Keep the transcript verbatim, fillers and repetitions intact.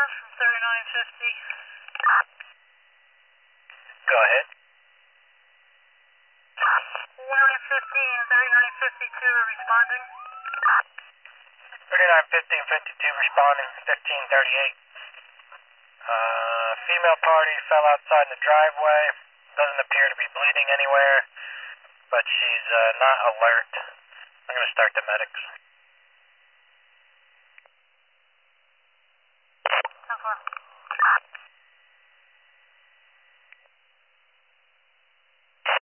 discharge from thirty-nine fifty. Go ahead. thirty-nine fifty and thirty-nine fifty-two are responding. thirty-nine fifty and fifty-two responding, fifteen thirty-eight. Uh, female party fell outside in the driveway. Doesn't appear to be bleeding anywhere, but she's uh, not alert. I'm going to start the medics. ten four.